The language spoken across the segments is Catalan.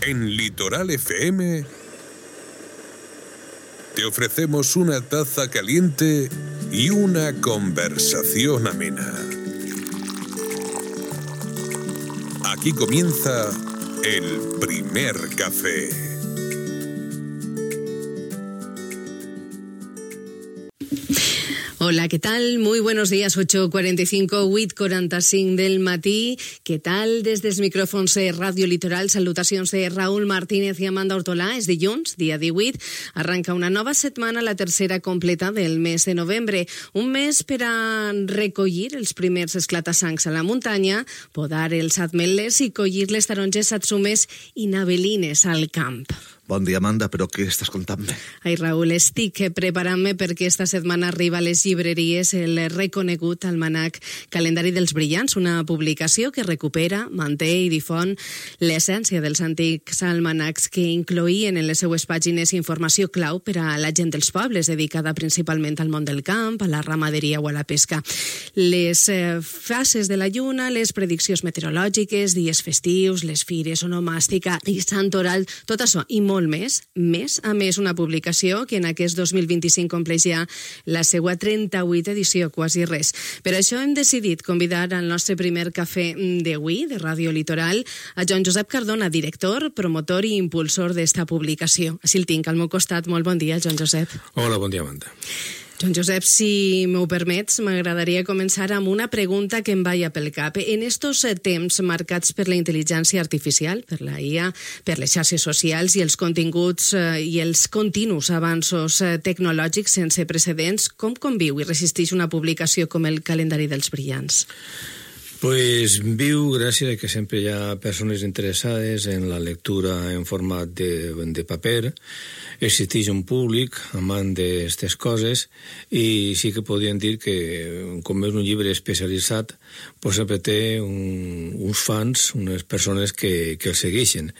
En Litoral FM te ofrecemos una taza caliente y una conversación amena. Aquí comienza el primer café. Hola, ¿qué tal? Muy buenos días, 8:45, 8:45 del matí. Què tal? Des dels micròfons de Ràdio Litoral, salutacions de Raúl Martínez i Amanda Hortolà. És dilluns, dia 18. Arranca una nova setmana, la tercera completa del mes de novembre. Un mes per a recollir els primers esclatasangs a la muntanya, podar els ametlles i collir les taronges atzumes i navelines al camp. Bon dia, Amanda, però què estàs contant-me? Ai, Raül, estic preparant-me perquè esta setmana arriba a les llibreries el reconegut almanac Calendari dels Brillants, una publicació que recupera, manté i difon l'essència dels antics almanacs que incloïen en les seues pàgines informació clau per a la gent dels pobles, dedicada principalment al món del camp, a la ramaderia o a la pesca. Les fases de la lluna, les prediccions meteorològiques, dies festius, les fires, onomàstica i sant oral, tot això i molt més, a més una publicació que en aquest 2025 compleix ja la seva 38 edició, quasi res. Per això hem decidit convidar al nostre primer cafè d'avui, de Ràdio Litoral, a Joan Josep Cardona, director, promotor i impulsor d'esta publicació. Així el tinc al meu costat. Molt bon dia, Joan Josep. Hola, bon dia, Amanda. Joan Josep, si m'ho permets, m'agradaria començar amb una pregunta que em vaya pel cap. En estos temps marcats per la intel·ligència artificial, per la IA, per les xarxes socials i els continguts i els continus avanços tecnològics sense precedents, com conviu i resisteix una publicació com el Calendari dels Brillants? Pues viu gràcies a que sempre hi ha persones interessades en la lectura en format de paper. Existeix un públic amant d'aquestes coses i sí que podríem dir que, com és un llibre especialitzat, pues sempre té uns fans, unes persones que el segueixen.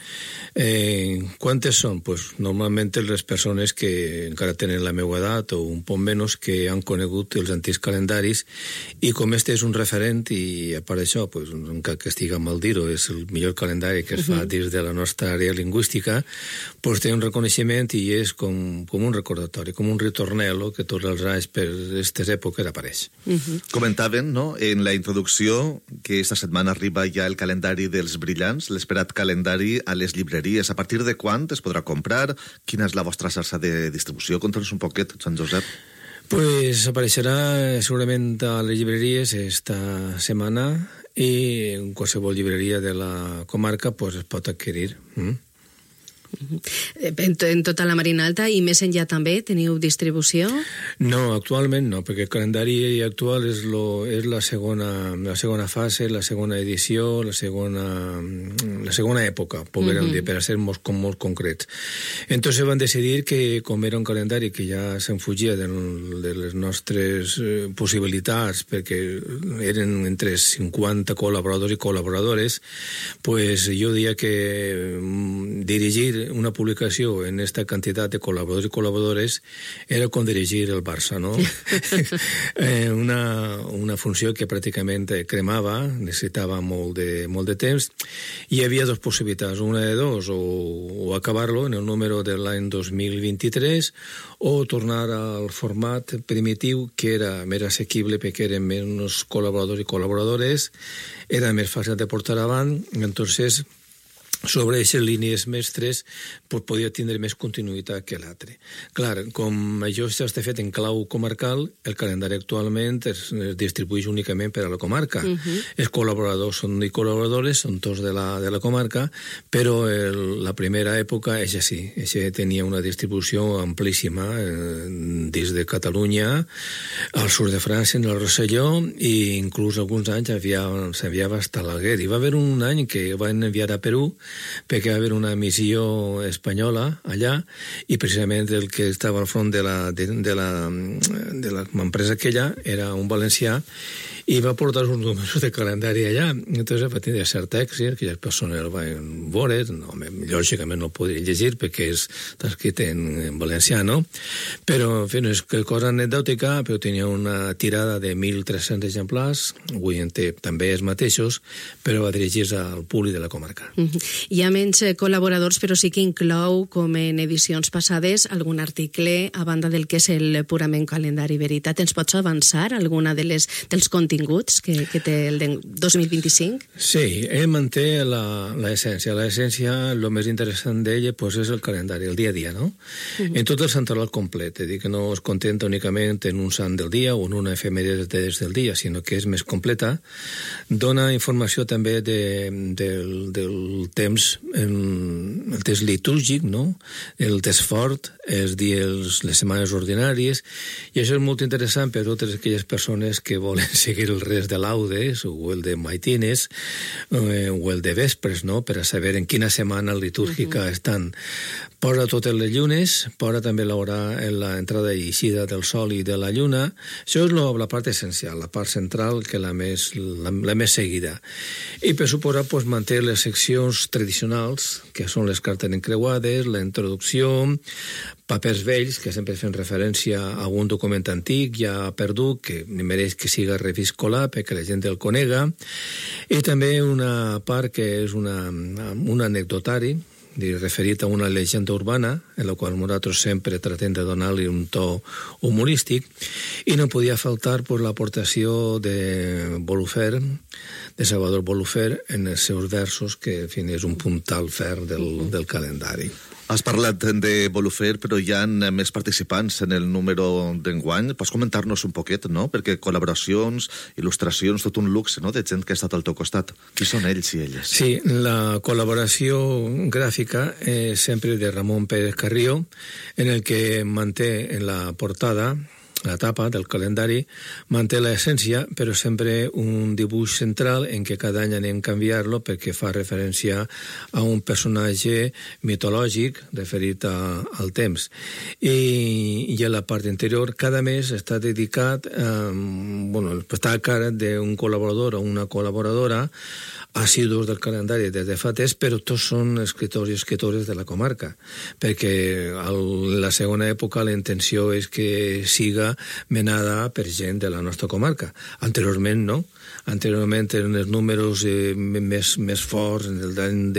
Quantes són? Pues normalment les persones que encara tenen la meva edat o un poc menys, que han conegut els antics calendaris, i com este és un referent i per això, pues, encara que estigui mal dir-ho, és el millor calendari que es fa dins de la nostra àrea lingüística, pues té un reconeixement i és com un recordatori, com un ritornello que tots els anys per aquestes èpoques apareix. Comentaven, no?, en la introducció que esta setmana arriba ja el calendari dels Brillants, l'esperat calendari a les llibreries. A partir de quan es podrà comprar? Quina és la vostra xarxa de distribució? Conta'ns un poquet, Joan Josep. Pues apareixerà segurament a les llibreries esta setmana i en qualsevol llibreria de la comarca pues es pot adquirir. En tota la Marina Alta i més enllà també teniu distribució? No, actualment no, perquè el calendari actual és la segona fase, la segona edició, la segona època, podríem dir, per a ser molt concrets. Entonces van decidir que, com era un calendari que ja se'n fugia de les nostres possibilitats, perquè eren entre 50 col·laboradors i col·laboradores, pues jo diria que dirigir una publicació en esta quantitat de col·laboradors i col·laboradores era com dirigir el Barça, no? Una funció que pràcticament cremava, necessitava molt de temps, i hi havia dues possibilitats, una de dos, o acabar-lo en el número de l'any 2023 o tornar al format primitiu, que era més assequible perquè eren menys col·laboradors i col·laboradores, era més fàcil de portar avant, entonces sobre aquestes línies mestres pues, podia tindre més continuïtat que l'altre. Clar, com això s'ha fet en clau comarcal, el calendari actualment es distribueix únicament per a la comarca. Els col·laboradors són i col·laboradores, són tots de la comarca, però la primera època és així. Tenia una distribució amplíssima des de Catalunya, al sud de França, en el Rosselló, i inclús alguns anys s'enviava fins a l'Alguer. Hi va haver un any que van enviar a Perú, perquè va haver una missió espanyola allà i precisament el que estava al front de l'empresa aquella era un valencià i va portar uns números de calendari allà. Entonces va tenir cert èxit, que les persones el van veure, no, lògicament no podria llegir perquè està escrit en valencià, no? Però, en fi, no és cosa anecdòtica, però tenia una tirada de 1.300 exemplars, avui en té també els mateixos, però va dirigir-se al públic de la comarca. Hi ha menys col·laboradors, però sí que inclou, com en edicions passades, algun article a banda del que és el purament calendari Veritat. Ens pots avançar alguna dels continguts que té el de 2025? Sí, ell manté l'essència. L'essència, el més interessant d'ell pues, és el calendari, el dia a dia, no? En tot el santoral complet, és a dir, que no es contenta únicament en un sant del dia o en una efemèride del dia, sinó que és més completa. Dona informació també del temps, el temps litúrgic, no? El temps fort, els dies, les setmanes ordinàries, i això és molt interessant per a totes aquelles persones que volen seguir el rest de laudes o el de maitines o el de vespres, no? Per a saber en quina setmana litúrgica estan. Posa totes les llunes, posa també l'hora en l'entrada i eixida del sol i de la lluna. Això és la part essencial, la part central, que la més seguida. I per suposar, pues, manté les seccions tradicionals, que són les cartes encreuades, la introducció, papers vells, que sempre fan referència a un document antic ja perdut, que mereix que siga reviscolat perquè la gent el conega, i també una part que és un anecdotari, referit a una llegenda urbana, en la qual nosaltres sempre tratem de donar-li un to humorístic, i no podia faltar pues, l'aportació de Bolufer, de Salvador Bolufer, en els seus versos, que en fi, és un puntal ferm del calendari. Has parlat de Bolufer, però hi ha més participants en el número d'enguany. Pots comentar-nos un poquet, no? Perquè col·laboracions, il·lustracions, tot un luxe, no?, de gent que ha estat al teu costat. Qui són ells i elles? Sí, la col·laboració gràfica és sempre de Ramon Pérez Carrió, en el que manté en la portada, la tapa del calendari, manté l'essència, però sempre un dibuix central en què cada any anem a canviar-lo perquè fa referència a un personatge mitològic referit al temps. I a la part interior, cada mes està dedicat, està a càrrec d'un col·laborador o una col·laboradora assidus del calendari des de fa temps, però tots són escriptors i escriptores de la comarca, perquè en la segona època la intenció és que siga menada per gent de la nostra comarca. Anteriorment no. Anteriorment eren els números més forts del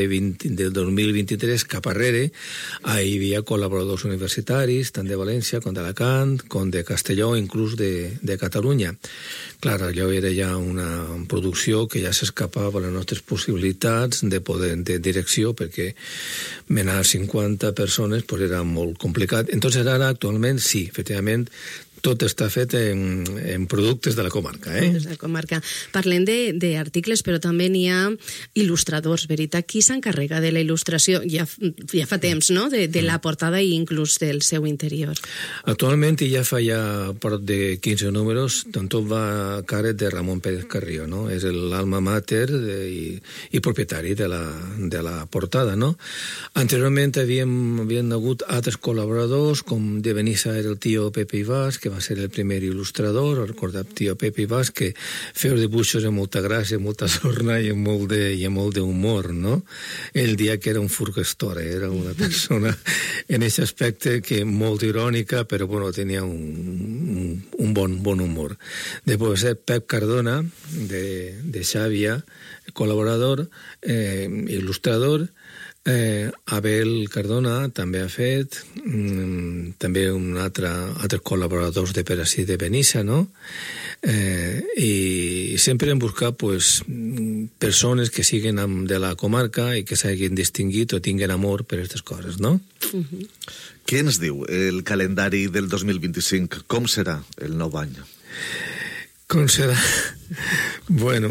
2023 cap arrere. Hi havia col·laboradors universitaris, tant de València com d'Alacant, com de Castelló, inclús de Catalunya. Clar, allò era ja una producció que ja s'escapava a les nostres possibilitats de direcció, perquè menar 50 persones pues, era molt complicat. Entonces ara, actualment, sí, efectivament, tot està fet en productes de la comarca. De la comarca. Parlem d'articles, però també n'hi ha il·lustradors, veritat? Qui s'encarrega de la il·lustració? Ja fa temps, no?, de la portada i inclús del seu interior. Actualment ja fa prop de 15 números, tot va a càrrec de Ramon Pérez Carrió, no? És l'alma mater i propietari de la portada, no? Anteriorment havien hagut altres col·laboradors, com de Benissa era el tio Pepe Ibas, que va ser el primer il·lustrador, recordem tio Pepe Ibas, que feu dibuixos amb molta gràcia, molta sorna i amb molt d'humor, no? Ell dia que era un furgastor, era una persona en aquest aspecte que molt irònica, però bueno, tenia un bon humor. Després Pep Cardona, de Xàbia, col·laborador, il·lustrador. Abel Cardona també ha fet, també altres col·laboradors de Perací de Benissa, no? I sempre hem buscat persones que siguin de la comarca i que s'hagin distingit o tinguin amor per aquestes coses, no? Què ens diu el calendari del 2025? Com serà el nou any? Com serà? Bueno,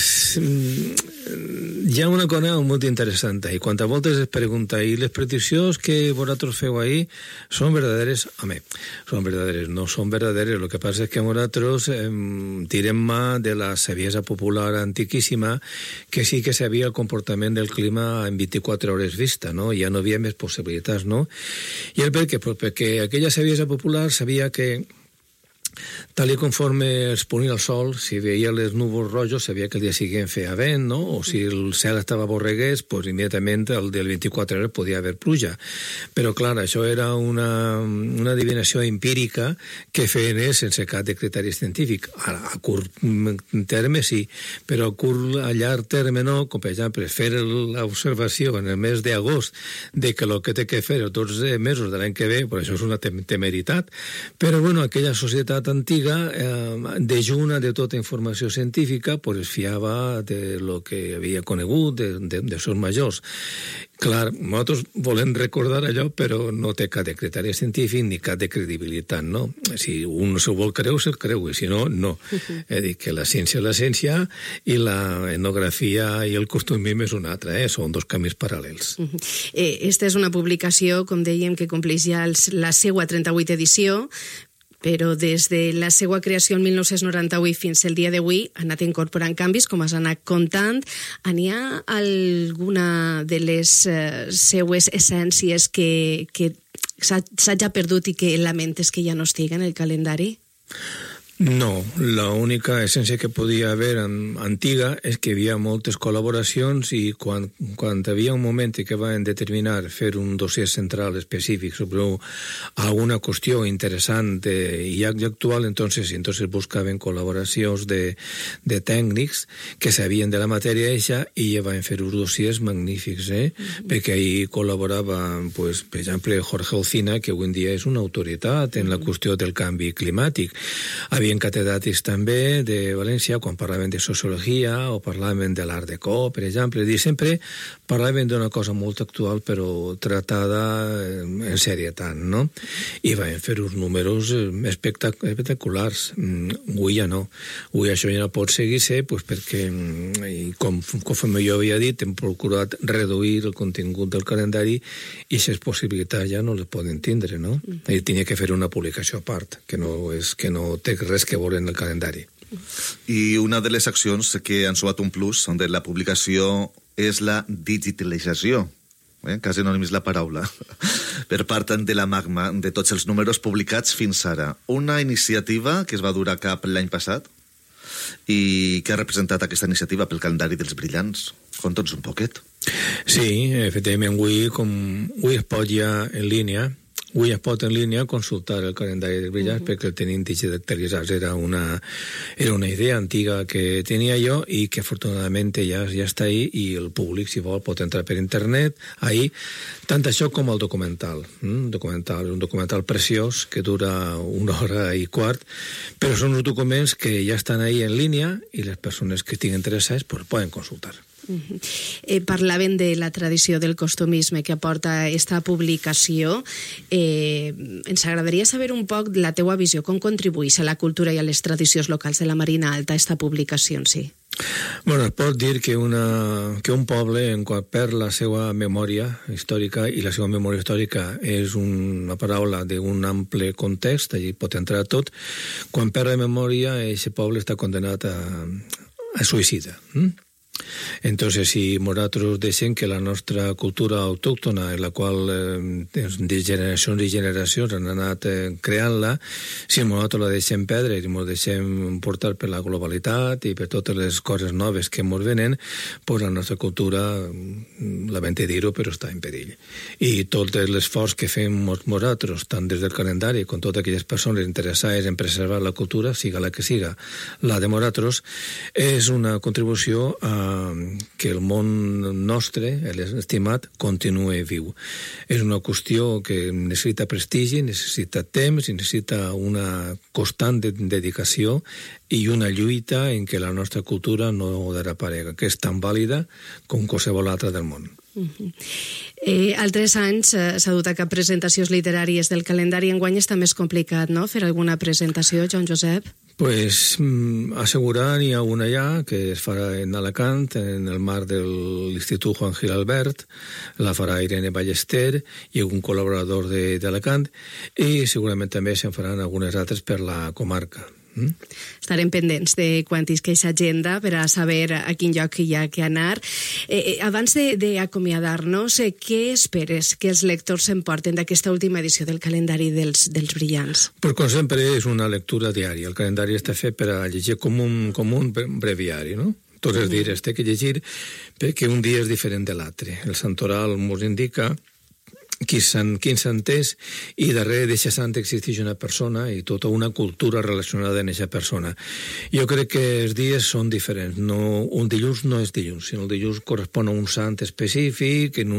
hi ha una cosa molt interessant ahí. Quan a voltes es pregunta, i les prediccions que vosaltres feu ahí són verdaderes? Home, són verdaderes, no són verdaderes. El que passa és que nosaltres tirem mà de la saviesa popular antiquíssima, que sí que sabia el comportament del clima en 24 hores vista, no? Ja no havia més possibilitats, no? I el per què? Perquè aquella saviesa popular sabia que tal i conforme es ponia el sol, si veia les núvols rojos, sabia que el dia següent feia vent, no? O si el cel estava borregués, pues immediatament el del 24 hores podia haver pluja. Però, clar, això era una adivinació empírica que feien sense cap de criteri científic. A curt terme sí, però a llarg terme no, com per exemple fer l'observació en el mes d'agost de que el que té que fer els 12 mesos de l'any que ve, pues això és una temeritat. Però, bueno, aquella societat antiga, dejuna de tota informació científica, pues es fiava de lo que havia conegut, de seus majors. Clar, nosaltres volem recordar allò, però no té cap de criteri científic ni cap de credibilitat, no? Si un s'ho vol creu, se'l creu, i si no, no. És a dir, que la ciència és la ciència i la etnografia i el costumisme és una altra, són dos camins paral·lels. Esta és una publicació, com dèiem, que compleix ja la seva 38 edició, però des de la seva creació el 1998 fins al dia d'avui ha anat incorporant canvis, com has anat contant. N'hi ha alguna de les seues essències que s'ha ja perdut i que lamentes que ja no estigui en el calendari? No, l'única essència que podia haver antiga és que hi havia moltes col·laboracions i quan hi havia un moment que van determinar fer un dossier central específic sobre alguna qüestió interessant i actual, entonces buscaven col·laboracions de tècnics que sabien de la matèria eixa i van fer uns dossiers magnífics, perquè ahí col·laborava, pues, per exemple, Jorge Alsina, que avui en dia és una autoritat en la qüestió del canvi climàtic. Havien catedràtics també de València quan parlaven de sociologia o parlaven de l'art déco, per exemple. Sempre parlaven d'una cosa molt actual però tratada en serietat, no? I van fer uns números espectaculars. Avui ja no. Avui això ja no pot seguir-se perquè, com jo havia dit, hem procurat reduir el contingut del calendari i aquestes possibilitats ja no les poden tindre, no? I tenia que fer una publicació a part, que no té res que veure en el calendari. I una de les accions que han sumat un plus de la publicació és la digitalització, quasi anònim és la paraula, per part de la Magma, de tots els números publicats fins ara. Una iniciativa que es va dur a cap l'any passat i que ha representat aquesta iniciativa pel calendari dels brillants. Conta'ns un poquet. Sí, efectivament, avui es pot ja en línia. Avui es pot en línia consultar el calendari dels brillants perquè el tenim digitalitzat. Era una idea antiga que tenia jo i que afortunadament ja està ahí i el públic, si vol, pot entrar per internet ahí, tant això com el documental. Un documental preciós que dura 1 hora i quart, però són uns documents que ja estan ahí en línia i les persones que estiguin interessades pues, poden consultar. Parlaven de la tradició del costumisme que aporta esta publicació. Ens agradaria saber un poc la teua visió, com contribueix a la cultura i a les tradicions locals de la Marina Alta esta publicació en si. Bueno, es pot dir que un poble, en quan perd la seva memòria històrica, i la seva memòria històrica és una paraula d'un ample context, allí pot entrar tot, quan perd la memòria, aquest poble està condenat a suïcida. Entonces, si nosaltres deixem que la nostra cultura autòctona, en la qual de generacions i generacions han anat creant-la, si nosaltres la deixem perdre i ens deixem portar per la globalitat i per totes les coses noves que ens venen, pues la nostra cultura, lamento dir-ho, però està en perill. I tot l'esforç que fem nosaltres, tant des del calendari com totes aquelles persones interessades en preservar la cultura, siga la que siga, la de nosaltres, és una contribució a que el món nostre, l'estimat, continue viu. És una qüestió que necessita prestigi, necessita temps, necessita una constant dedicació i una lluita en què la nostra cultura no desaparega, que és tan vàlida com qualsevol altra del món. Altres anys s'ha dut a cap presentacions literàries del calendari. Enguany està més complicat, no?, fer alguna presentació, Joan Josep? Pues assegurar n'hi ha una ja, que es farà en Alacant, en el marc de l'Institut Juan Gil Albert, la farà Irene Ballester i un col·laborador d'Alacant, i segurament també se'n faran algunes altres per la comarca. Estarem pendents de quan isca aquesta agenda per a saber a quin lloc hi ha que anar. Abans d'acomiadar-nos, què esperes que els lectors s'emporten d'aquesta última edició del calendari dels brillants? Pues com sempre és una lectura diària. El calendari està fet per a llegir com un breviari, no? Tots els dies té que llegir perquè un dia és diferent de l'altre. El santoral ens indica quin sant és, i darrere d'aquest sant existeix una persona i tota una cultura relacionada amb aquesta persona. Jo crec que els dies són diferents. Un dilluns no és dilluns, sinó el dilluns correspon a un sant específic, en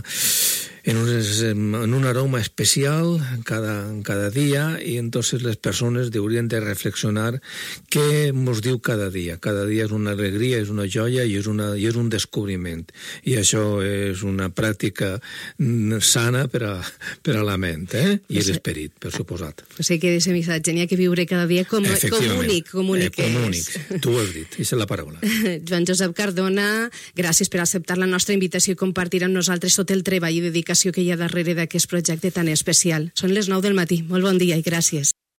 un aroma especial cada dia, i entonces les persones haurien de reflexionar què ens diu cada dia. Cada dia és una alegria, és una joia i és un descobriment. I això és una pràctica sana per a la ment, i l'esperit, per suposat. O sigui que d'aquest missatge n'hi ha que viure cada dia com únic. Com únic, tu ho has dit, aquesta és la paraula. Joan Josep Cardona, gràcies per acceptar la nostra invitació i compartir amb nosaltres tot el treball i dedicació que hi ha darrere d'aquest projecte tan especial. Són les 9 del matí. Molt bon dia i gràcies.